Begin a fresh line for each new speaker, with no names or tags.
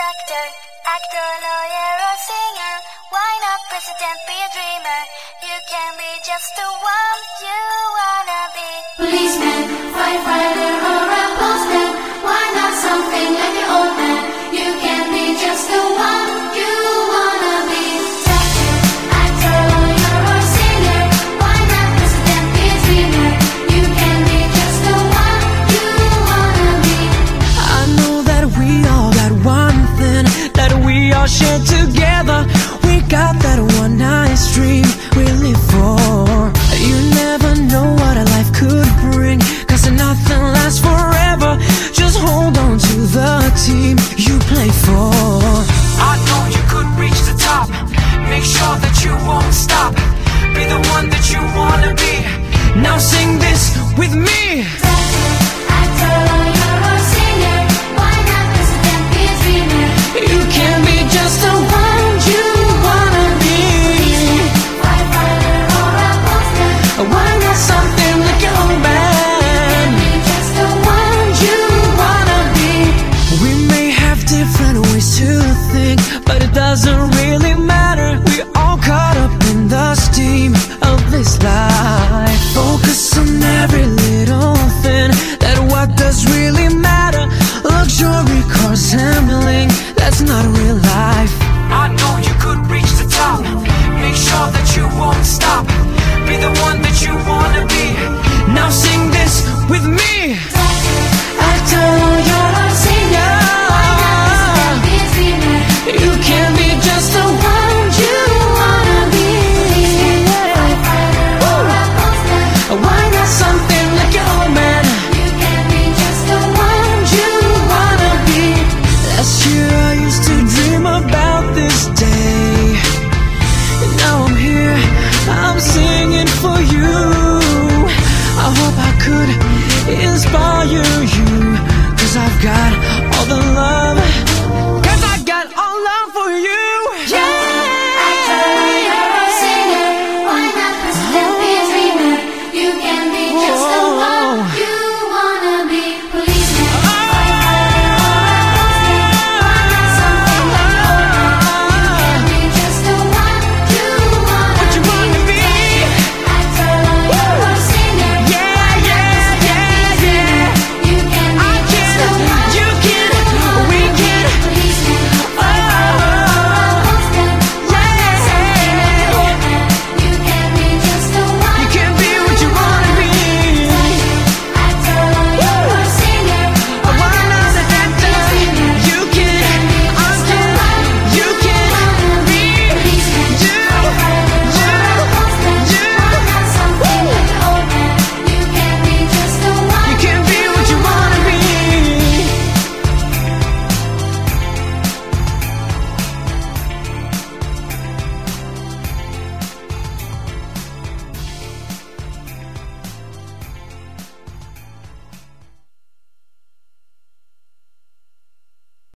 doctor, actor, lawyer, or singer. Why not president, be a dreamer? You can be just the one you wanna be.
Policeman, firefighter, or a postman. Why not something like an old man? You can be just the one you wanna be. Doctor, actor, lawyer, or singer. Why not president, be a dreamer? You can be just the one you wanna be.
I know that we all got one thing that we all share together. We got that one nice dream we live for. You never know what a life could bring, 'cause nothing lasts forever. Just hold on to the team you play for. I know you could reach the top. Make sure that you won't stop. Be the one that you wanna be. Now sing this with me.
Doctor, actor, lawyer, or singer. Why not president, be a dreamer?
You can be just the one you wanna be.
Firefighter, or a postman.
Why not something like your own band?
Be just the one you wanna be.
We may have different ways to think, but it doesn't really matter. We're all caught up in the steam of this life. Focus on every little thing, that what does really matter. Luxury cars and bling, that's not real